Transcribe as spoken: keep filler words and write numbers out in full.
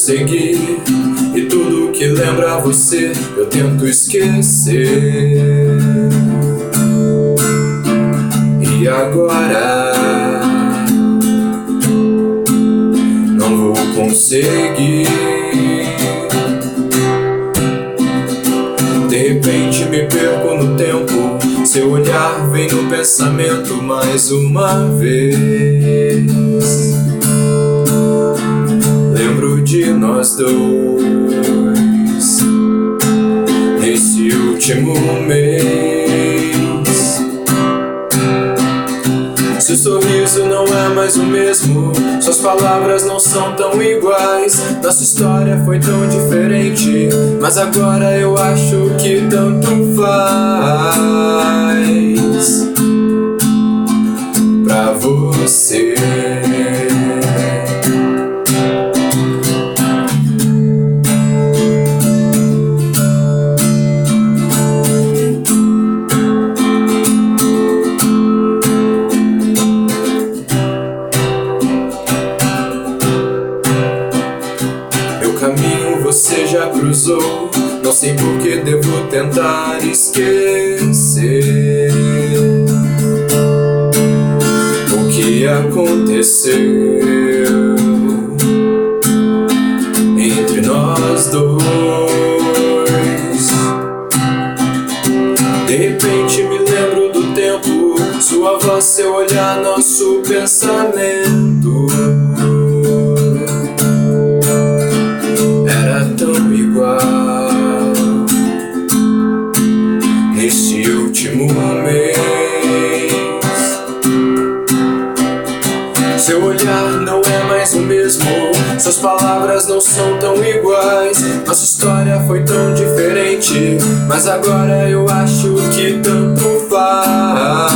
seguir, e tudo que lembra você eu tento esquecer. E agora não vou conseguir. De repente me perco no tempo, seu olhar vem no pensamento mais uma vez. Lembro de nós dois nesse último mês. Seu sorriso não é mais o mesmo, suas palavras não são tão iguais. Nossa história foi tão diferente, mas agora eu acho que tanto faz pra você. Caminho você já cruzou, não sei por que devo tentar esquecer o que aconteceu entre nós dois. De repente me lembro do tempo, sua voz, seu olhar, nosso pensamento. Nesse último mês, seu olhar não é mais o mesmo, suas palavras não são tão iguais. Nossa história foi tão diferente, mas agora eu acho que tanto faz